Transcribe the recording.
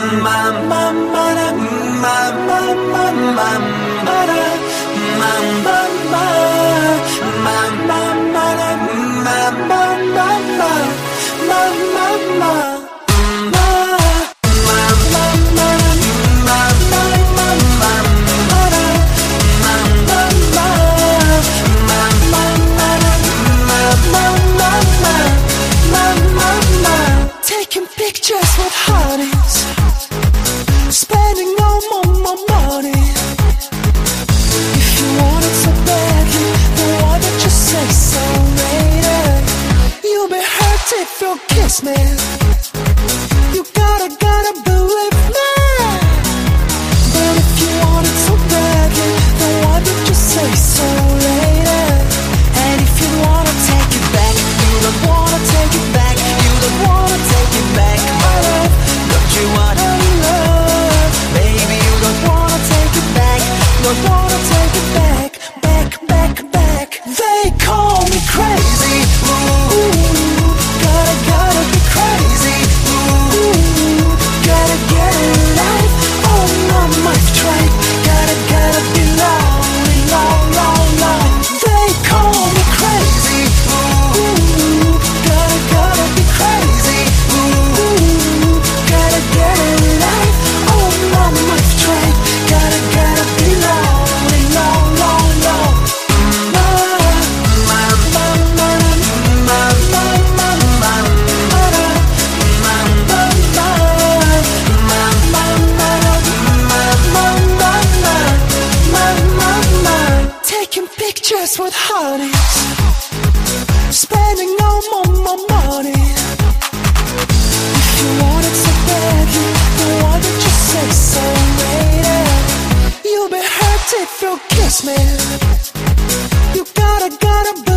Taking pictures with hotties, spending no more money. If you want it so badly, then why don't you say so later? You'll be hurt if you kiss me. You gotta believe me. But if you want it so badly, then why don't you say so later? And if you wanna take it back, you don't wanna take it back. You don't wanna take it back, my love. Don't you wanna love? Baby, you don't wanna take it back. Don't wanna take it back, back. They call me crazy. Ooh, gotta be crazy. Ooh, gotta get it right. Oh no, my strike. Gotta be lonely, long. They call me crazy. Ooh, gotta be crazy. Ooh, gotta get it right. Oh no, my strike. Gotta be lonely, long. Taking pictures with hotties, spending no more money. If you want it so badly, then why don't you say so later? You'll be hurt if you kiss me. You gotta